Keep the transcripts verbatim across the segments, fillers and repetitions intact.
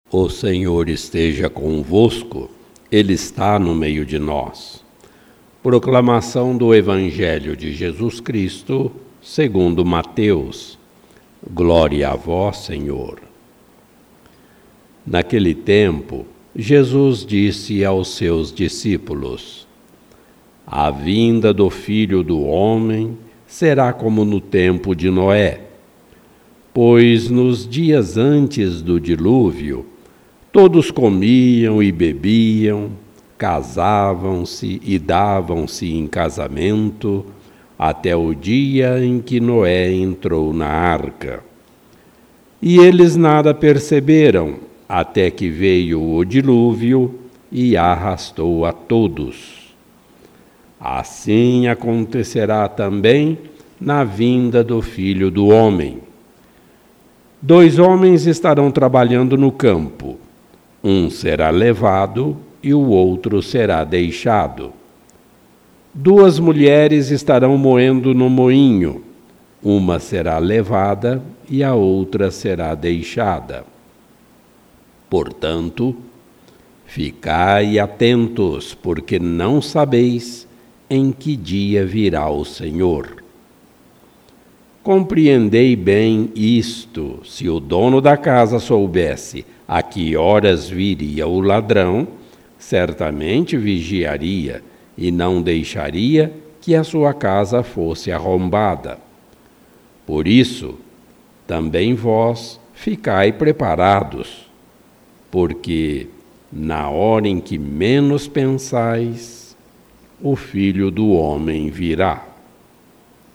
O Senhor esteja convosco, Ele está no meio de nós. Proclamação do Evangelho de Jesus Cristo, segundo Mateus. Glória a vós, Senhor. Naquele tempo, Jesus disse aos seus discípulos: A vinda do Filho do Homem será como no tempo de Noé. Pois nos dias antes do dilúvio, todos comiam e bebiam, casavam-se e davam-se em casamento, até o dia em que Noé entrou na arca. E eles nada perceberam, até que veio o dilúvio e arrastou a todos. Assim acontecerá também na vinda do Filho do Homem. Dois homens estarão trabalhando no campo. Um será levado e o outro será deixado. Duas mulheres estarão moendo no moinho. Uma será levada e a outra será deixada. Portanto, ficai atentos, porque não sabeis em que dia virá o Senhor. Compreendei bem isto: se o dono da casa soubesse a que horas viria o ladrão, certamente vigiaria e não deixaria que a sua casa fosse arrombada. Por isso, também vós ficai preparados, porque, na hora em que menos pensais, o Filho do Homem virá.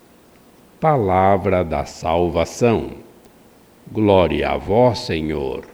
Palavra da salvação. Glória a vós, Senhor.